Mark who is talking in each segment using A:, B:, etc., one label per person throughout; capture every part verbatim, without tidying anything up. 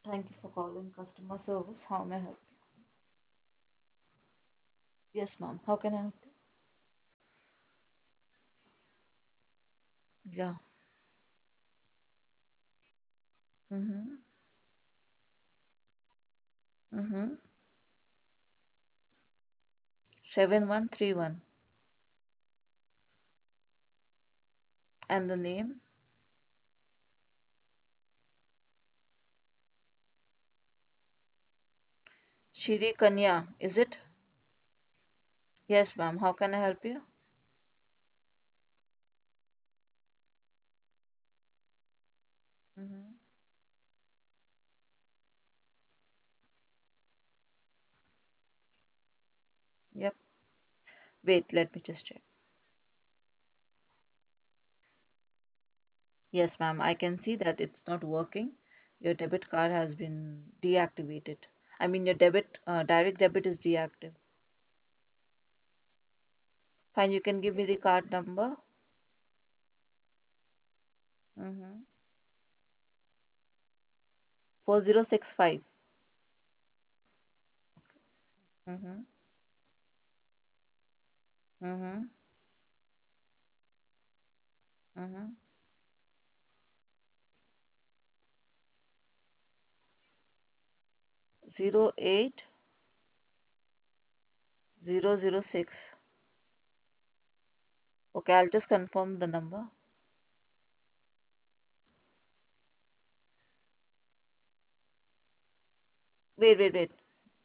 A: Thank you for calling customer service. How may I help you? Yes, ma'am. How can I help you? Yeah. Mm-hmm. Mm-hmm. seven one three one. And the name? Shri Kanya, is it? Yes, ma'am. How can I help you? Mm-hmm. Yep. Wait, let me just check. Yes, ma'am. I can see that it's not working. Your debit card has been deactivated. I mean, your debit, uh, direct debit is deactive. Fine, you can give me the card number. Mm-hmm. four zero six five. Mm-hmm. Mm-hmm. Mm-hmm. zero eight zero zero six. Okay, I'll just confirm the number. Wait, wait, wait,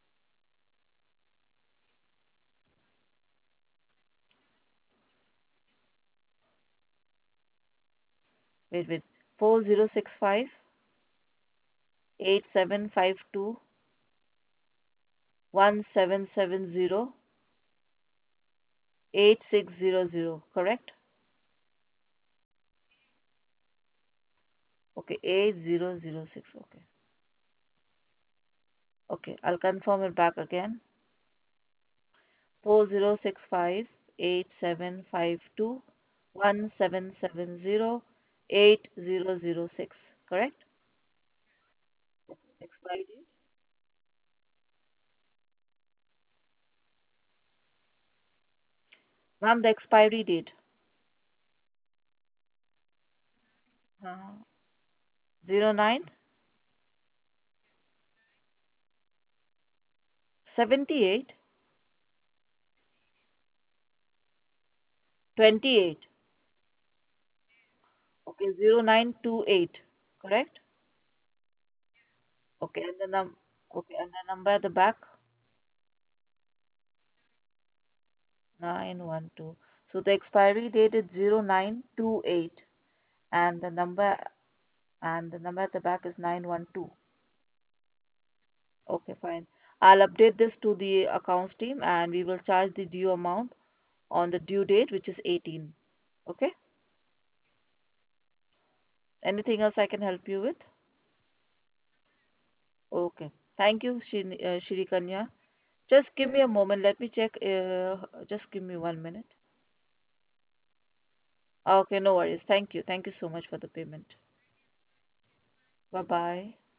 A: wait, wait. Four zero six five eight seven five two one seven seven zero eight six zero zero. Correct? Okay, eight zero zero six. Okay, okay. I'll confirm it back again. Four zero six five eight seven five two one seven seven zero eight zero zero six. Correct? Expiry date? Ma'am, the expiry date. Uh, zero nine seventy eight twenty eight. Okay, zero nine two eight. Correct? Okay, and the num okay, and the number at the back nine one two. So the expiry date is zero nine two eight, and the number and the number at the back is nine one two. Okay, fine. I'll update this to the accounts team and we will charge the due amount on the due date, which is eighteen. Okay? Anything else I can help you with? Okay. Thank you, Shri, uh, Shri Kanya. Just give me a moment. Let me check. Uh, just give me one minute. Okay, no worries. Thank you. Thank you so much for the payment. Bye bye.